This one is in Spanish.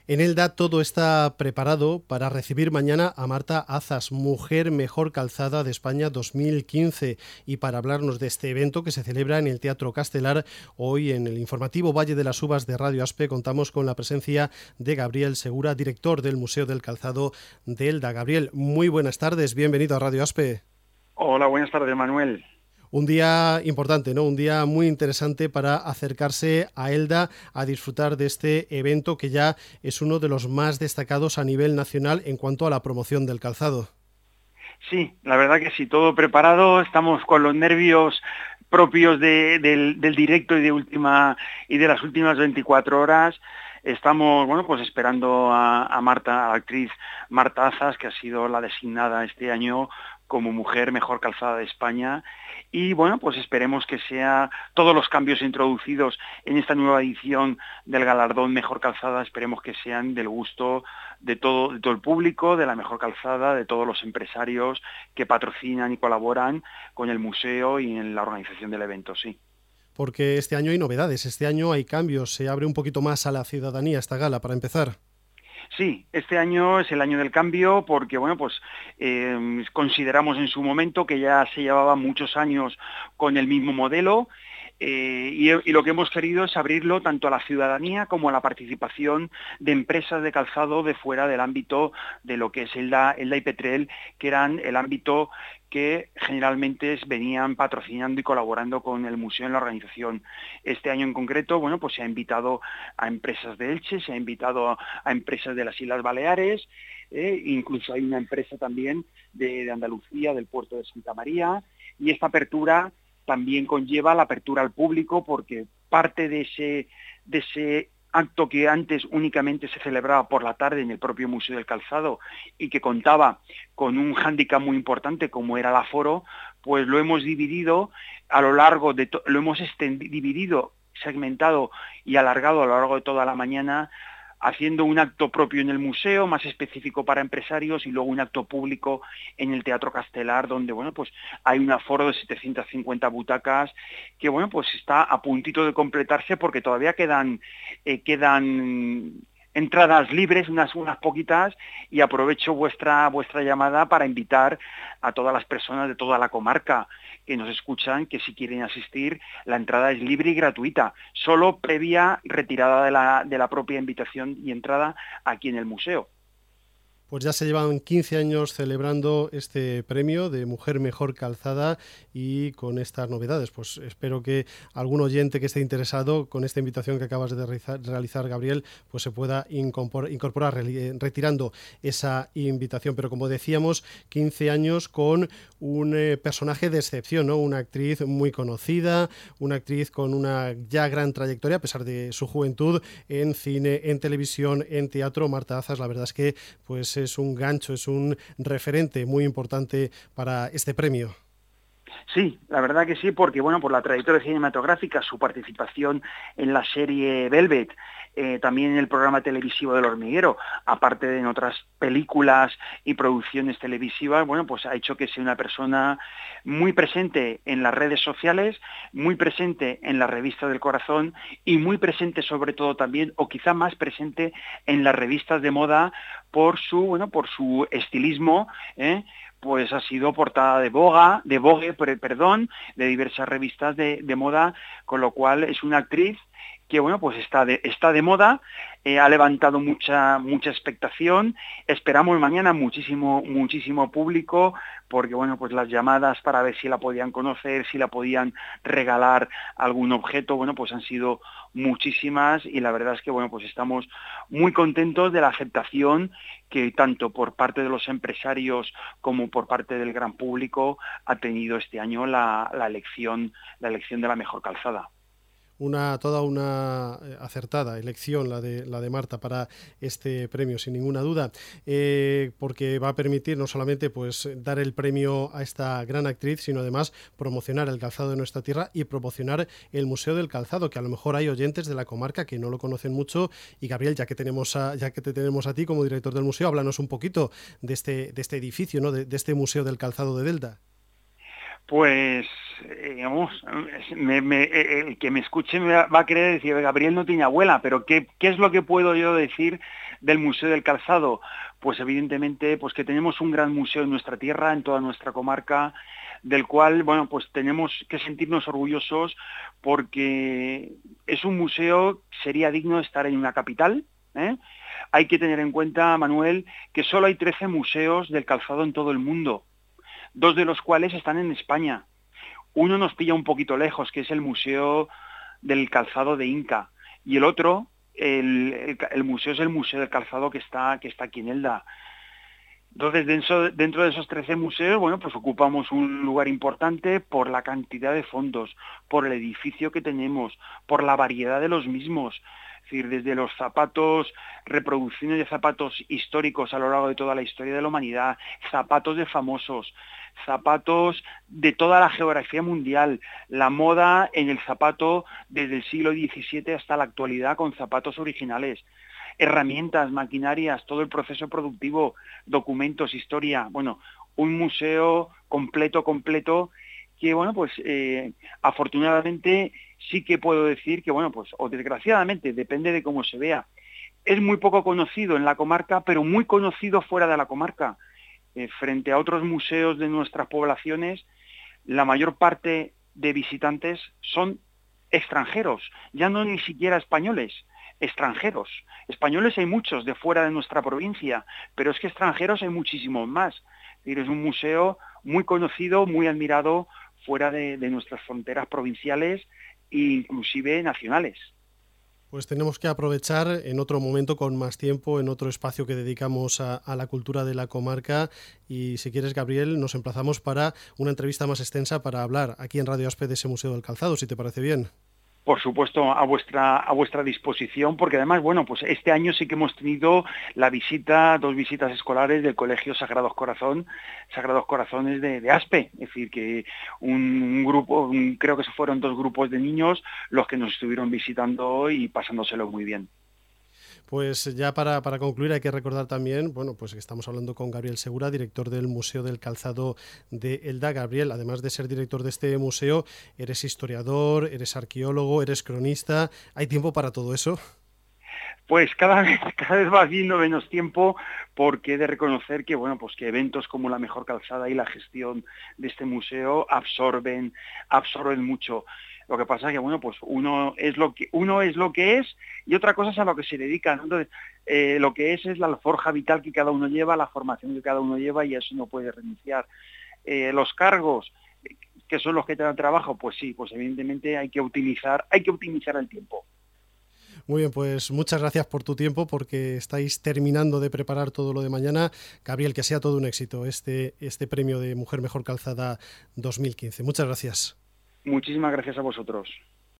En Elda todo está preparado para recibir mañana a Marta Azas, Mujer Mejor Calzada de España 2015. Y para hablarnos de este evento que se celebra en el Teatro Castelar, hoy en el informativo Valle de las Uvas de Radio Aspe contamos con la presencia de Gabriel Segura, director del Museo del Calzado de Elda. Gabriel, muy buenas tardes, bienvenido a Radio Aspe. Hola, buenas tardes, Manuel. Un día importante, ¿no? Un día muy interesante para acercarse a Elda a disfrutar de este evento que ya es uno de los más destacados a nivel nacional en cuanto a la promoción del calzado. Sí, la verdad que sí, todo preparado, estamos con los nervios propios del directo y de las últimas 24 horas. Estamos, bueno, pues esperando a Marta, a la actriz Marta Azas, que ha sido la designada este año como Mujer Mejor Calzada de España. Y bueno, pues esperemos que sea todos los cambios introducidos en esta nueva edición del galardón Mejor Calzada, esperemos que sean del gusto de todo el público, de la mejor calzada, de todos los empresarios que patrocinan y colaboran con el museo y en la organización del evento, sí. Porque este año hay novedades, este año hay cambios, se abre un poquito más a la ciudadanía esta gala, para empezar. Sí, este año es el año del cambio porque, bueno, pues consideramos en su momento que ya se llevaba muchos años con el mismo modelo y lo que hemos querido es abrirlo tanto a la ciudadanía como a la participación de empresas de calzado de fuera del ámbito de lo que es Elda y Petrel, que eran el ámbito que generalmente venían patrocinando y colaborando con el museo en la organización. Este año en concreto, bueno, pues se ha invitado a empresas de Elche, se ha invitado a empresas de las Islas Baleares, incluso hay una empresa también de Andalucía, del puerto de Santa María, y esta apertura también conlleva la apertura al público porque parte de ese acto que antes únicamente se celebraba por la tarde en el propio Museo del Calzado y que contaba con un hándicap muy importante como era el aforo, pues lo hemos dividido a lo largo de lo hemos dividido, segmentado y alargado a lo largo de toda la mañana, haciendo un acto propio en el museo, más específico para empresarios, y luego un acto público en el Teatro Castelar, donde, bueno, pues hay un aforo de 750 butacas, que, bueno, pues está a puntito de completarse porque todavía quedan entradas libres, unas poquitas, y aprovecho vuestra llamada para invitar a todas las personas de toda la comarca que nos escuchan, que si quieren asistir, la entrada es libre y gratuita, solo previa retirada de la propia invitación y entrada aquí en el museo. Pues ya se llevan 15 años celebrando este premio de Mujer Mejor Calzada y con estas novedades. Pues espero que algún oyente que esté interesado con esta invitación que acabas de realizar, Gabriel, pues se pueda incorporar retirando esa invitación. Pero como decíamos, 15 años con un personaje de excepción, ¿no? Una actriz muy conocida, una actriz con una ya gran trayectoria, a pesar de su juventud, en cine, en televisión, en teatro. Marta Azas, la verdad es que pues es un gancho, es un referente muy importante para este premio. Sí, la verdad que sí, porque bueno, por la trayectoria cinematográfica, su participación en la serie Velvet, también en el programa televisivo del Hormiguero, aparte de en otras películas y producciones televisivas, bueno, pues ha hecho que sea una persona muy presente en las redes sociales, muy presente en la revista del Corazón y muy presente sobre todo también, o quizá más presente en las revistas de moda por su estilismo, pues ha sido portada de Vogue, de diversas revistas de moda, con lo cual es una actriz que bueno, pues está de moda, ha levantado mucha expectación, esperamos mañana muchísimo público, porque bueno, pues las llamadas para ver si la podían conocer, si la podían regalar algún objeto, bueno, pues han sido muchísimas, y la verdad es que bueno, pues estamos muy contentos de la aceptación que tanto por parte de los empresarios como por parte del gran público ha tenido este año la elección de la mejor calzada. Toda una acertada elección la de Marta para este premio, sin ninguna duda, porque va a permitir no solamente pues dar el premio a esta gran actriz, sino además promocionar el calzado de nuestra tierra y promocionar el Museo del Calzado, que a lo mejor hay oyentes de la comarca que no lo conocen mucho. Y Gabriel, ya que te tenemos a ti como director del museo, háblanos un poquito de este edificio, ¿no? de este Museo del Calzado de Delda. Pues, vamos, el que me escuche me va a querer decir, Gabriel no tiene abuela, pero ¿qué es lo que puedo yo decir del Museo del Calzado? Pues evidentemente, pues que tenemos un gran museo en nuestra tierra, en toda nuestra comarca, del cual, bueno, pues tenemos que sentirnos orgullosos porque es un museo, sería digno de estar en una capital, ¿eh? Hay que tener en cuenta, Manuel, que solo hay 13 museos del calzado en todo el mundo, 2 de los cuales están en España. Uno nos pilla un poquito lejos, que es el Museo del Calzado de Inca, y el otro, el museo es el Museo del Calzado que está aquí en Elda. Entonces, dentro de esos 13 museos, bueno, pues ocupamos un lugar importante por la cantidad de fondos, por el edificio que tenemos, por la variedad de los mismos. Es decir, desde los zapatos, reproducciones de zapatos históricos a lo largo de toda la historia de la humanidad, zapatos de famosos, zapatos de toda la geografía mundial, la moda en el zapato desde el siglo XVII hasta la actualidad con zapatos originales, herramientas, maquinarias, todo el proceso productivo, documentos, historia, bueno, un museo completo, que, bueno, pues afortunadamente sí que puedo decir que, bueno, pues, o desgraciadamente, depende de cómo se vea, es muy poco conocido en la comarca, pero muy conocido fuera de la comarca. Frente a otros museos de nuestras poblaciones, la mayor parte de visitantes son extranjeros, ya no ni siquiera españoles, extranjeros. Españoles hay muchos de fuera de nuestra provincia, pero es que extranjeros hay muchísimos más. Es decir, es un museo muy conocido, muy admirado fuera de nuestras fronteras provinciales e inclusive nacionales. Pues tenemos que aprovechar en otro momento con más tiempo, en otro espacio que dedicamos a la cultura de la comarca y si quieres, Gabriel, nos emplazamos para una entrevista más extensa para hablar aquí en Radio Aspe de ese Museo del Calzado, si te parece bien. Por supuesto, a vuestra disposición, porque además, bueno, pues este año sí que hemos tenido dos visitas escolares del Colegio Sagrados Corazones de Aspe, es decir, que un grupo, creo que se fueron 2 grupos de niños los que nos estuvieron visitando hoy y pasándoselo muy bien. Pues ya para concluir hay que recordar también, bueno, pues que estamos hablando con Gabriel Segura, director del Museo del Calzado de Elda. Gabriel, además de ser director de este museo, eres historiador, eres arqueólogo, eres cronista. ¿Hay tiempo para todo eso? Pues cada vez va habiendo menos tiempo porque he de reconocer que, bueno, pues que eventos como la mejor calzada y la gestión de este museo absorben mucho. Lo que pasa es que, bueno, pues uno es lo que es y otra cosa es a lo que se dedica, ¿no? Entonces, lo que es la forja vital que cada uno lleva, la formación que cada uno lleva y a eso no puede renunciar. Los cargos, que son los que te dan trabajo, pues sí, pues evidentemente hay que optimizar el tiempo. Muy bien, pues muchas gracias por tu tiempo porque estáis terminando de preparar todo lo de mañana. Gabriel, que sea todo un éxito este premio de Mujer Mejor Calzada 2015. Muchas gracias. Muchísimas gracias a vosotros.